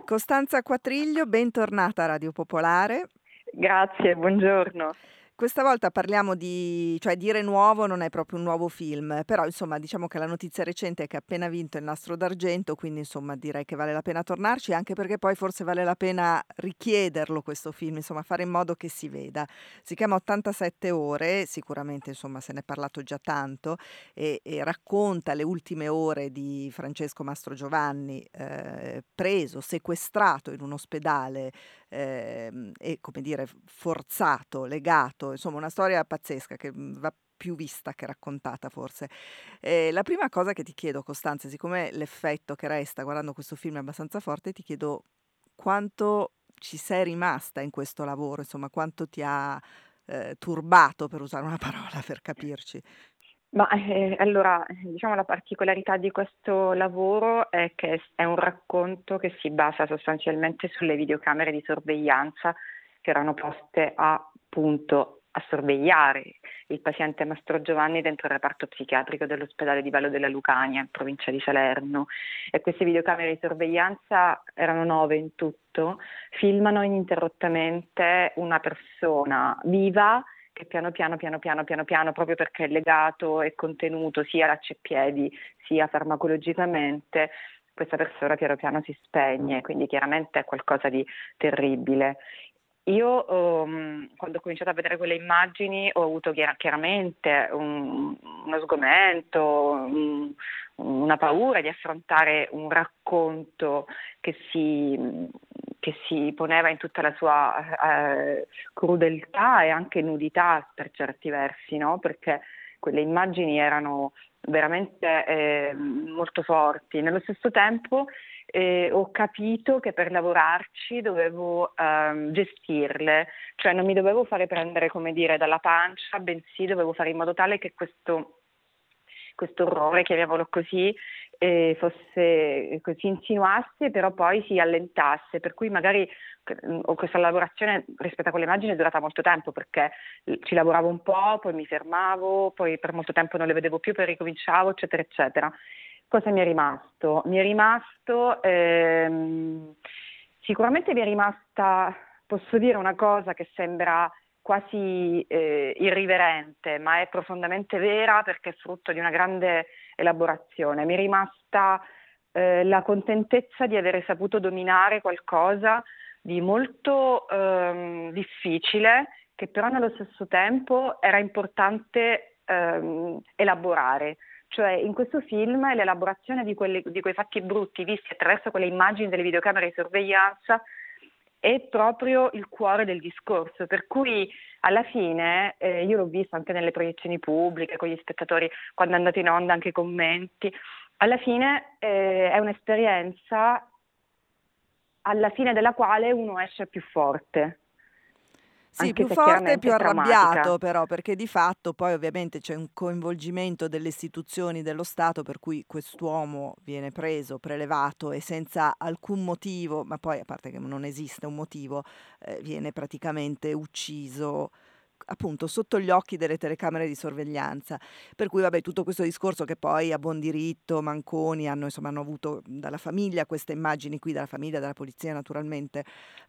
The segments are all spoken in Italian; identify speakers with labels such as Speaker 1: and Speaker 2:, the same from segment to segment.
Speaker 1: Costanza Quatriglio, bentornata a Radio Popolare.
Speaker 2: Grazie, buongiorno.
Speaker 1: Questa volta parliamo cioè dire nuovo non è proprio un nuovo film, però insomma diciamo che la notizia recente è che ha appena vinto il Nastro d'Argento, quindi insomma direi che vale la pena tornarci, anche perché poi forse vale la pena richiederlo questo film, insomma fare in modo che si veda. Si chiama 87 ore, sicuramente insomma se ne è parlato già tanto e racconta le ultime ore di Francesco Mastrogiovanni, preso, sequestrato in un ospedale, e come dire forzato, legato, insomma una storia pazzesca che, va più vista che raccontata forse. La prima cosa che ti chiedo, Costanza, siccome l'effetto che resta guardando questo film è abbastanza forte, ti chiedo quanto ci sei rimasta in questo lavoro, insomma quanto ti ha, turbato, per usare una parola per capirci.
Speaker 2: Allora, diciamo la particolarità di questo lavoro è che è un racconto che si basa sostanzialmente sulle videocamere di sorveglianza che erano poste appunto a sorvegliare il paziente Mastrogiovanni dentro il reparto psichiatrico dell'ospedale di Vallo della Lucania, in provincia di Salerno. E queste videocamere di sorveglianza, erano 9 in tutto, filmano ininterrottamente una persona viva che piano piano, proprio perché è legato e contenuto sia a lacciapiedi sia farmacologicamente, questa persona piano piano si spegne, quindi chiaramente è qualcosa di terribile. Io quando ho cominciato a vedere quelle immagini ho avuto chiaramente uno sgomento, una paura di affrontare un racconto che si poneva in tutta la sua crudeltà e anche nudità per certi versi, no? Perché quelle immagini erano veramente molto forti. Nello stesso tempo ho capito che per lavorarci dovevo gestirle, cioè non mi dovevo fare prendere, come dire, dalla pancia, bensì dovevo fare in modo tale che questo orrore, chiamiamolo così, si insinuasse, però poi si allentasse, per cui magari questa lavorazione rispetto a quelle immagini è durata molto tempo, perché ci lavoravo un po', poi mi fermavo, poi per molto tempo non le vedevo più, poi ricominciavo, eccetera, eccetera. Cosa mi è rimasto? Sicuramente mi è rimasta, posso dire una cosa che sembra quasi irriverente, ma è profondamente vera perché è frutto di una grande elaborazione. Mi è rimasta la contentezza di avere saputo dominare qualcosa di molto difficile, che però nello stesso tempo era importante elaborare. Cioè in questo film l'elaborazione di quei fatti brutti visti attraverso quelle immagini delle videocamere di sorveglianza è proprio il cuore del discorso, per cui alla fine io l'ho visto anche nelle proiezioni pubbliche, con gli spettatori, quando è andato in onda anche i commenti, alla fine è un'esperienza alla fine della quale uno esce più forte,
Speaker 1: Sì,
Speaker 2: anche
Speaker 1: più
Speaker 2: se
Speaker 1: forte e più
Speaker 2: chiaramente è
Speaker 1: arrabbiato
Speaker 2: traumatica.
Speaker 1: però, perché di fatto poi ovviamente c'è un coinvolgimento delle istituzioni dello Stato per cui quest'uomo viene preso, prelevato e senza alcun motivo, ma poi a parte che non esiste un motivo, viene praticamente ucciso appunto sotto gli occhi delle telecamere di sorveglianza. Per cui vabbè, tutto questo discorso che poi a buon diritto Manconi hanno avuto dalla famiglia queste immagini qui, dalla famiglia, dalla polizia naturalmente,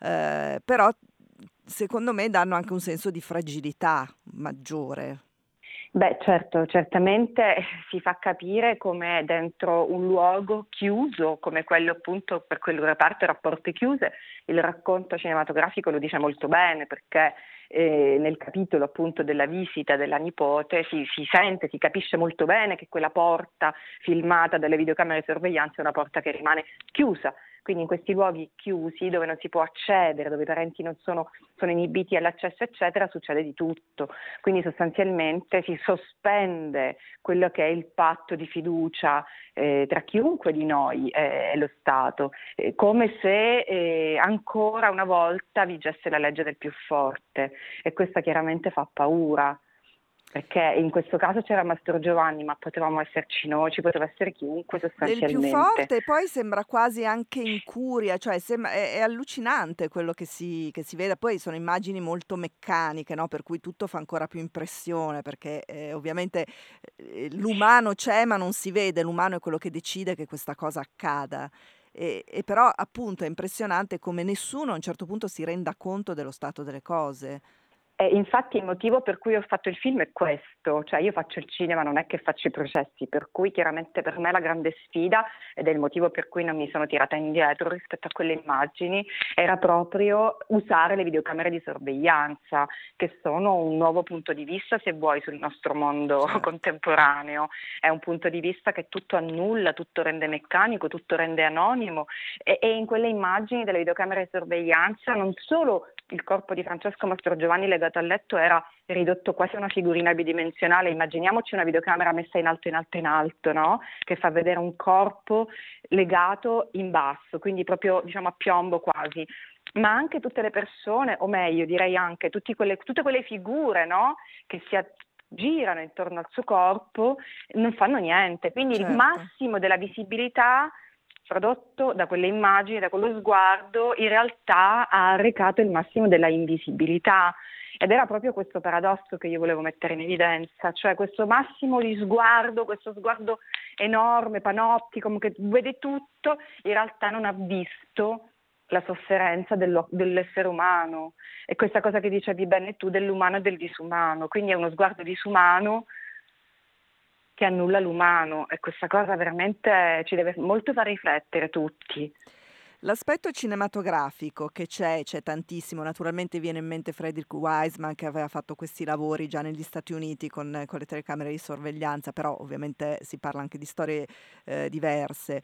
Speaker 1: però secondo me danno anche un senso di fragilità maggiore.
Speaker 2: Beh, certo, certamente si fa capire come dentro un luogo chiuso, come quello appunto per quel reparto era a porte chiuse, il racconto cinematografico lo dice molto bene, perché nel capitolo appunto della visita della nipote si sente, si capisce molto bene che quella porta filmata dalle videocamere di sorveglianza è una porta che rimane chiusa. Quindi in questi luoghi chiusi dove non si può accedere, dove i parenti non sono inibiti all'accesso, eccetera, succede di tutto. Quindi sostanzialmente si sospende quello che è il patto di fiducia tra chiunque di noi e lo Stato, come se ancora una volta vigesse la legge del più forte, e questa chiaramente fa paura. Perché in questo caso c'era Mastrogiovanni, ma potevamo esserci noi, ci poteva essere chiunque
Speaker 1: Del più
Speaker 2: sostanzialmente.
Speaker 1: forte e poi sembra quasi anche incuria, cioè è allucinante quello che si vede. Poi sono immagini molto meccaniche, no, per cui tutto fa ancora più impressione perché, ovviamente, l'umano c'è ma non si vede, l'umano è quello che decide che questa cosa accada. e però appunto è impressionante come nessuno a un certo punto si renda conto dello stato delle cose.
Speaker 2: Infatti il motivo per cui ho fatto il film è questo, cioè io faccio il cinema, non è che faccio i processi, per cui chiaramente per me la grande sfida, ed è il motivo per cui non mi sono tirata indietro rispetto a quelle immagini, era proprio usare le videocamere di sorveglianza, che sono un nuovo punto di vista, se vuoi, sul nostro mondo
Speaker 1: Certo.
Speaker 2: contemporaneo. È un punto di vista che tutto annulla, tutto rende meccanico, tutto rende anonimo, e in quelle immagini delle videocamere di sorveglianza non solo il corpo di Francesco Mastrogiovanni legato al letto era ridotto quasi a una figurina bidimensionale. Immaginiamoci una videocamera messa in alto, in alto, in alto, no? Che fa vedere un corpo legato in basso, quindi proprio diciamo a piombo quasi. Ma anche tutte le persone, o meglio direi anche tutte quelle figure, no? Che si girano intorno al suo corpo, non fanno niente. Quindi il
Speaker 1: Certo.
Speaker 2: massimo della visibilità prodotto da quelle immagini, da quello sguardo, in realtà ha arrecato il massimo della invisibilità. Ed era proprio questo paradosso che io volevo mettere in evidenza, cioè questo massimo di sguardo, questo sguardo enorme, panoptico, che vede tutto, in realtà non ha visto la sofferenza dell'essere umano. E questa cosa che dicevi bene tu dell'umano e del disumano, quindi è uno sguardo disumano che annulla l'umano, e questa cosa veramente ci deve molto far riflettere tutti.
Speaker 1: L'aspetto cinematografico che c'è tantissimo, naturalmente viene in mente Frederick Wiseman che aveva fatto questi lavori già negli Stati Uniti con le telecamere di sorveglianza, però ovviamente si parla anche di storie, diverse.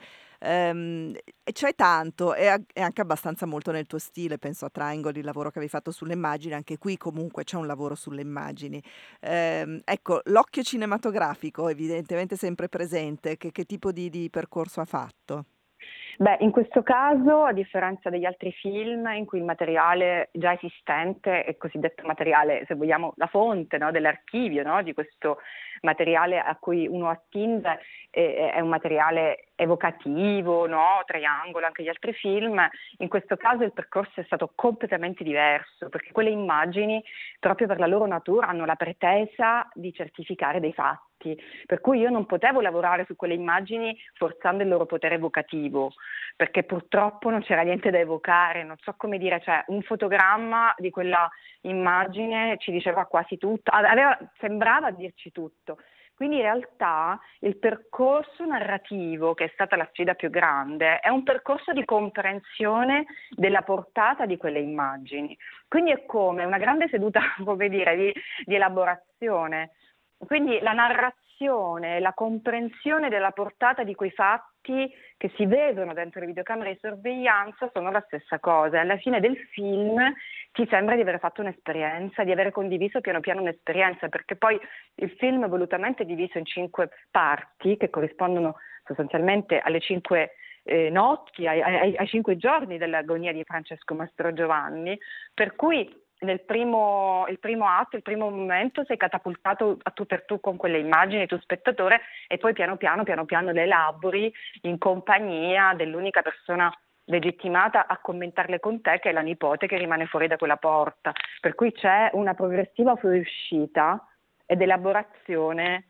Speaker 1: E c'è tanto, è anche abbastanza molto nel tuo stile, penso a Triangle, il lavoro che avevi fatto sulle immagini, anche qui comunque c'è un lavoro sulle immagini. Ecco, l'occhio cinematografico evidentemente sempre presente, che tipo di percorso ha fatto?
Speaker 2: Beh, in questo caso, a differenza degli altri film in cui il materiale già esistente è cosiddetto materiale, se vogliamo, la fonte, no, dell'archivio, no, di questo materiale a cui uno attinge, è un materiale evocativo, no, Triangolo, anche gli altri film. In questo caso il percorso è stato completamente diverso, perché quelle immagini, proprio per la loro natura, hanno la pretesa di certificare dei fatti. Per cui io non potevo lavorare su quelle immagini forzando il loro potere evocativo, perché purtroppo non c'era niente da evocare, non so come dire, cioè un fotogramma di quella immagine ci diceva quasi tutto, sembrava dirci tutto. Quindi in realtà il percorso narrativo, che è stata la sfida più grande, è un percorso di comprensione della portata di quelle immagini. Quindi è come una grande seduta, come dire, di elaborazione. Quindi la narrazione, la comprensione della portata di quei fatti che si vedono dentro le videocamere di sorveglianza sono la stessa cosa. Alla fine del film ti sembra di aver fatto un'esperienza, di aver condiviso piano piano un'esperienza, perché poi il film volutamente è diviso in 5 parti che corrispondono sostanzialmente alle 5 notti, ai 5 giorni dell'agonia di Francesco Mastrogiovanni, per cui il primo atto, il primo momento sei catapultato a tu per tu con quelle immagini, tu spettatore, e poi piano piano le elabori in compagnia dell'unica persona legittimata a commentarle con te, che è la nipote che rimane fuori da quella porta. Per cui c'è una progressiva fuoriuscita ed elaborazione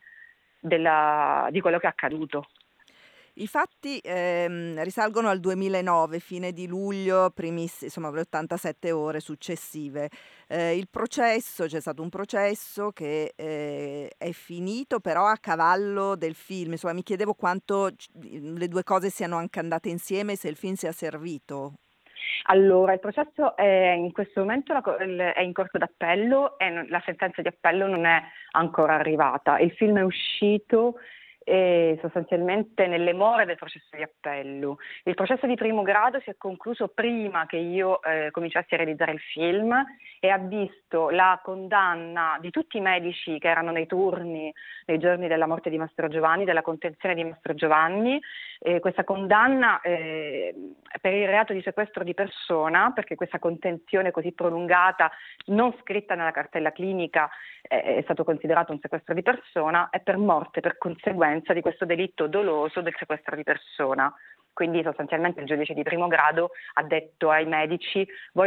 Speaker 2: di quello che è accaduto.
Speaker 1: I fatti, risalgono al 2009, fine di luglio, insomma le 87 ore successive. C'è stato un processo che, è finito però a cavallo del film. Insomma, mi chiedevo quanto le 2 cose siano anche andate insieme, se il film sia servito.
Speaker 2: Allora, il processo è in questo momento è in corso d'appello e la sentenza di appello non è ancora arrivata. Il film è uscito sostanzialmente nelle more del processo di appello. Il processo di primo grado si è concluso prima che io cominciassi a realizzare il film e ha visto la condanna di tutti i medici che erano nei turni nei giorni della morte di Mastrogiovanni, della contenzione di Mastrogiovanni. Questa condanna per il reato di sequestro di persona, perché questa contenzione così prolungata, non scritta nella cartella clinica, è stato considerato un sequestro di persona, e per morte per conseguenza di questo delitto doloso del sequestro di persona. Quindi sostanzialmente il giudice di primo grado ha detto ai medici: voi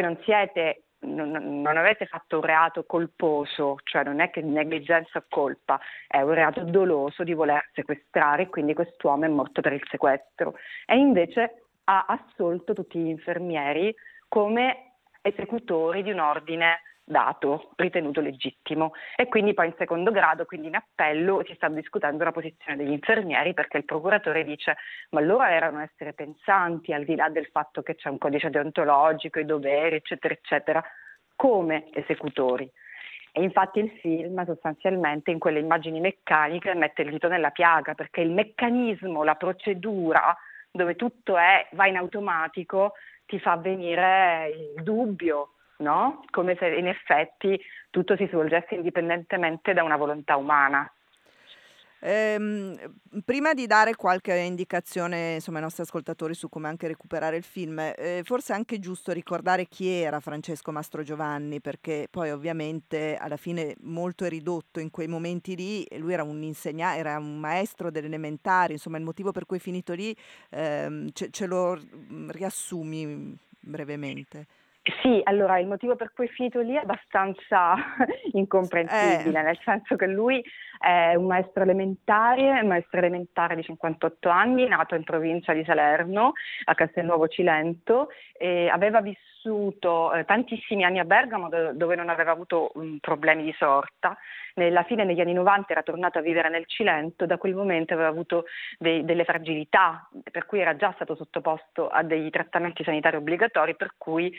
Speaker 2: non avete fatto un reato colposo, cioè non è che negligenza o colpa, è un reato doloso di voler sequestrare, quindi quest'uomo è morto per il sequestro. E invece ha assolto tutti gli infermieri come esecutori di un ordine dato, ritenuto legittimo, e quindi poi in secondo grado, quindi in appello, si sta discutendo la posizione degli infermieri, perché il procuratore dice ma loro erano esseri pensanti, al di là del fatto che c'è un codice deontologico, i doveri eccetera eccetera, come esecutori. E infatti il film sostanzialmente in quelle immagini meccaniche mette il dito nella piaga, perché il meccanismo, la procedura dove tutto va in automatico, ti fa venire il dubbio, no? Come se in effetti tutto si svolgesse indipendentemente da una volontà umana.
Speaker 1: Ehm, Prima di dare qualche indicazione, insomma, ai nostri ascoltatori su come anche recuperare il film, forse è anche giusto ricordare chi era Francesco Mastrogiovanni, perché poi ovviamente alla fine molto è ridotto in quei momenti lì, e lui era era un maestro delle elementari, insomma il motivo per cui è finito lì, ce lo riassumi brevemente?
Speaker 2: Sì, allora il motivo per cui è finito lì è abbastanza
Speaker 1: Eh,
Speaker 2: incomprensibile, nel senso che lui è un maestro elementare di 58 anni, nato in provincia di Salerno, a Castelnuovo Cilento, e aveva vissuto tantissimi anni a Bergamo dove non aveva avuto problemi di sorta. Nella fine degli anni 90 era tornato a vivere nel Cilento, da quel momento aveva avuto delle fragilità, per cui era già stato sottoposto a dei trattamenti sanitari obbligatori, per cui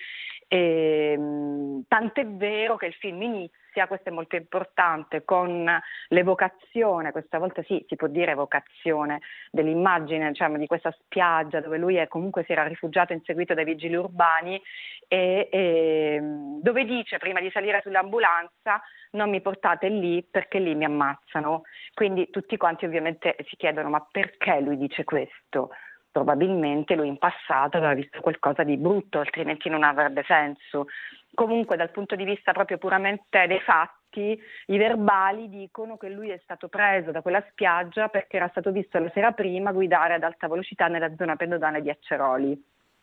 Speaker 2: tant'è vero che il film inizia, questo è molto importante, con l'evocazione, questa volta sì, si può dire evocazione, dell'immagine, diciamo, di questa spiaggia dove lui comunque si era rifugiato inseguito dai vigili urbani e dove dice prima di salire sull'ambulanza non mi portate lì perché lì mi ammazzano. Quindi tutti quanti ovviamente si chiedono ma perché lui dice questo? Probabilmente lui in passato aveva visto qualcosa di brutto, altrimenti non avrebbe senso. Comunque dal punto di vista proprio puramente dei fatti, i verbali dicono che lui è stato preso da quella spiaggia perché era stato visto la sera prima guidare ad alta velocità nella zona pedonale di Aceroli.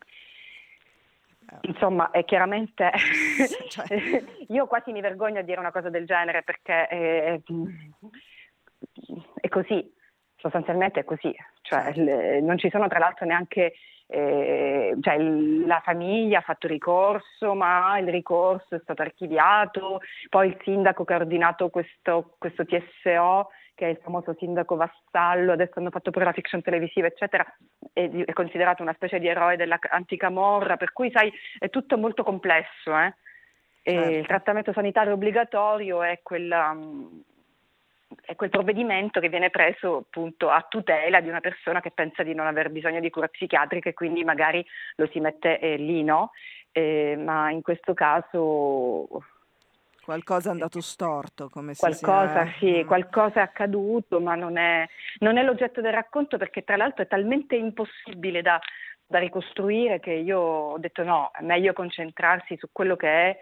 Speaker 2: Insomma, è chiaramente
Speaker 1: cioè,
Speaker 2: io quasi mi vergogno a dire una cosa del genere perché è così, sostanzialmente è così, cioè,
Speaker 1: certo.
Speaker 2: non ci sono tra l'altro neanche, cioè, la famiglia ha fatto ricorso, ma il ricorso è stato archiviato, poi il sindaco che ha ordinato questo TSO, che è il famoso sindaco Vassallo, adesso hanno fatto pure la fiction televisiva, eccetera, è considerato una specie di eroe della anticamorra, per cui sai, è tutto molto complesso. E il
Speaker 1: Certo.
Speaker 2: trattamento sanitario obbligatorio è quel provvedimento che viene preso appunto a tutela di una persona che pensa di non aver bisogno di cura psichiatrica e quindi magari lo si mette lì, no? Ma in questo caso
Speaker 1: Qualcosa è andato storto, come si
Speaker 2: qualcosa,
Speaker 1: sia
Speaker 2: sì, qualcosa è accaduto, ma non è l'oggetto del racconto perché tra l'altro è talmente impossibile da ricostruire che io ho detto no, è meglio concentrarsi su quello che è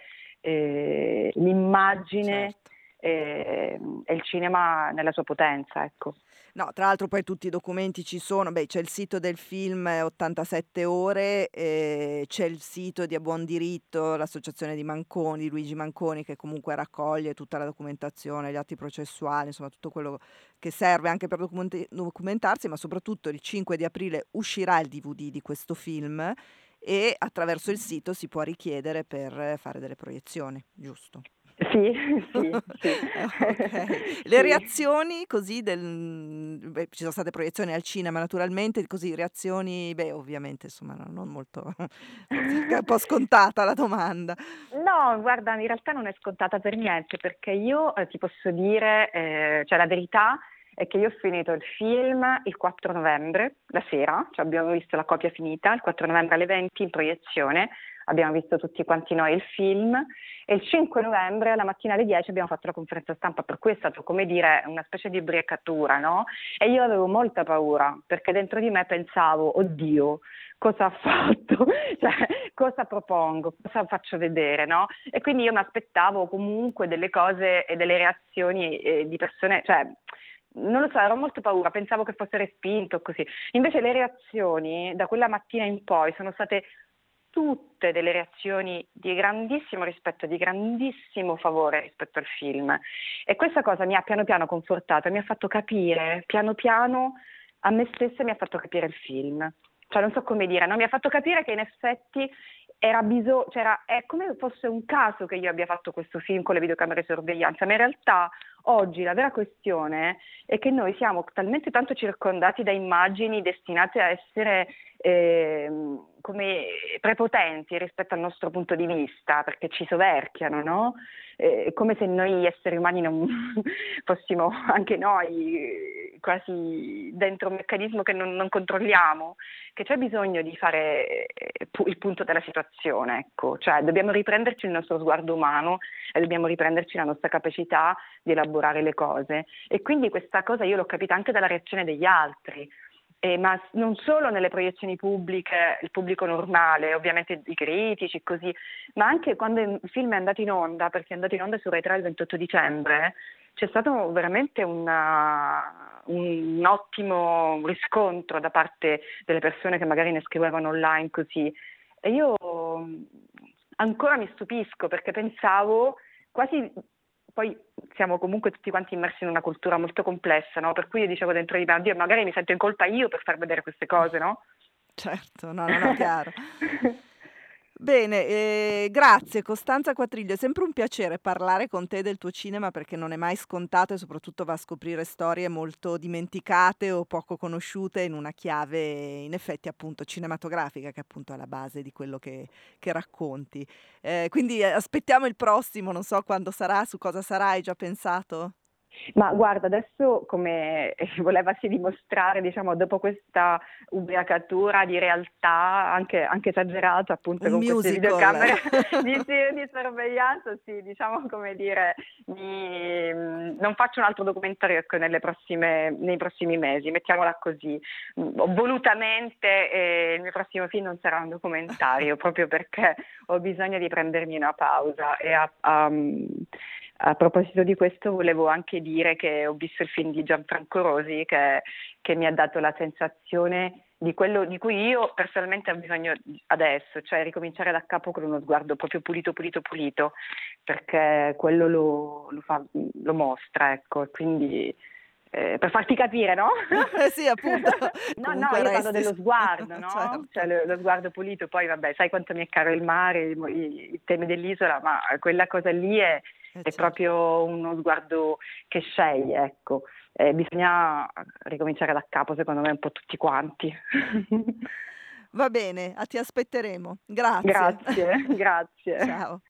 Speaker 2: l'immagine
Speaker 1: certo.
Speaker 2: e il cinema nella sua potenza, ecco.
Speaker 1: No, tra l'altro poi tutti i documenti ci sono, beh, c'è il sito del film 87 ore, c'è il sito di A Buon Diritto, l'associazione di Manconi, di Luigi Manconi, che comunque raccoglie tutta la documentazione, gli atti processuali, insomma tutto quello che serve anche per documentarsi, ma soprattutto il 5 di aprile uscirà il DVD di questo film e attraverso il sito si può richiedere per fare delle proiezioni, giusto?
Speaker 2: Sì, sì, sì.
Speaker 1: Okay. Le
Speaker 2: Sì.
Speaker 1: reazioni così beh, ci sono state proiezioni al cinema naturalmente, così reazioni, beh, ovviamente insomma non molto forse anche un po' scontata la domanda.
Speaker 2: No, guarda, in realtà non è scontata per niente, perché io ti posso dire, cioè la verità è che io ho finito il film il 4 novembre, la sera, cioè abbiamo visto la copia finita, il 4 novembre alle 20 in proiezione, abbiamo visto tutti quanti noi il film e il 5 novembre alla mattina alle 10 abbiamo fatto la conferenza stampa, per cui è stato come dire una specie di ubriacatura, no? E io avevo molta paura, perché dentro di me pensavo, oddio, cosa ha fatto? Cioè, cosa propongo, cosa faccio vedere, no? E quindi io mi aspettavo comunque delle cose e delle reazioni di persone, cioè, non lo so, ero molto paura, pensavo che fosse respinto così. Invece le reazioni da quella mattina in poi sono state tutte delle reazioni di grandissimo rispetto, di grandissimo favore rispetto al film. E questa cosa mi ha piano piano confortata, mi ha fatto capire piano piano a me stessa, mi ha fatto capire il film. cioè non so come dire, no, mi ha fatto capire che in effetti è come fosse un caso che io abbia fatto questo film con le videocamere di sorveglianza, ma in realtà oggi la vera questione è che noi siamo talmente tanto circondati da immagini destinate a essere come prepotenti rispetto al nostro punto di vista, perché ci soverchiano, no? Come se noi esseri umani non fossimo anche noi quasi dentro un meccanismo che non controlliamo, che c'è bisogno di fare il punto della situazione, ecco, cioè dobbiamo riprenderci il nostro sguardo umano e dobbiamo riprenderci la nostra capacità di elaborare le cose. E quindi questa cosa io l'ho capita anche dalla reazione degli altri. Ma non solo nelle proiezioni pubbliche, il pubblico normale, ovviamente i critici, così, ma anche quando il film è andato in onda, perché è andato in onda su Rai 3 il 28 dicembre, c'è stato veramente un ottimo riscontro da parte delle persone che magari ne scrivevano online così. E io ancora mi stupisco perché pensavo quasi, poi siamo comunque tutti quanti immersi in una cultura molto complessa, no? Per cui io dicevo dentro di me, oddio, magari mi sento in colpa io per far vedere queste cose, no?
Speaker 1: Certo, no, chiaro. Bene, grazie Costanza Quattriglio, è sempre un piacere parlare con te del tuo cinema perché non è mai scontato e soprattutto va a scoprire storie molto dimenticate o poco conosciute in una chiave in effetti appunto cinematografica, che appunto è alla base di quello che racconti. Quindi aspettiamo il prossimo, non so quando sarà, su cosa sarà, hai già pensato?
Speaker 2: Ma guarda, adesso come volevasi dimostrare, diciamo, dopo questa ubriacatura di realtà, anche esagerata appunto
Speaker 1: Un
Speaker 2: con queste
Speaker 1: musical.
Speaker 2: videocamere di sorveglianza, sì, diciamo come dire, non faccio un altro documentario ecco, nei prossimi mesi, mettiamola così. Volutamente il mio prossimo film non sarà un documentario, proprio perché ho bisogno di prendermi una pausa e a proposito di questo volevo anche dire che ho visto il film di Gianfranco Rosi che mi ha dato la sensazione di quello di cui io personalmente ho bisogno adesso, cioè ricominciare da capo con uno sguardo proprio pulito, perché quello lo mostra, ecco, e quindi per farti capire, no?
Speaker 1: Sì, appunto,
Speaker 2: No,
Speaker 1: comunque
Speaker 2: io parlo
Speaker 1: resti
Speaker 2: dello sguardo, no? Cioè
Speaker 1: certo.
Speaker 2: lo sguardo pulito, poi vabbè, sai quanto mi è caro il mare, i temi dell'isola, ma quella cosa lì è
Speaker 1: Certo.
Speaker 2: proprio uno sguardo che sceglie, ecco. Bisogna ricominciare da capo, secondo me, un po' tutti quanti.
Speaker 1: Va bene, ti aspetteremo. Grazie.
Speaker 2: Grazie, grazie.
Speaker 1: Ciao.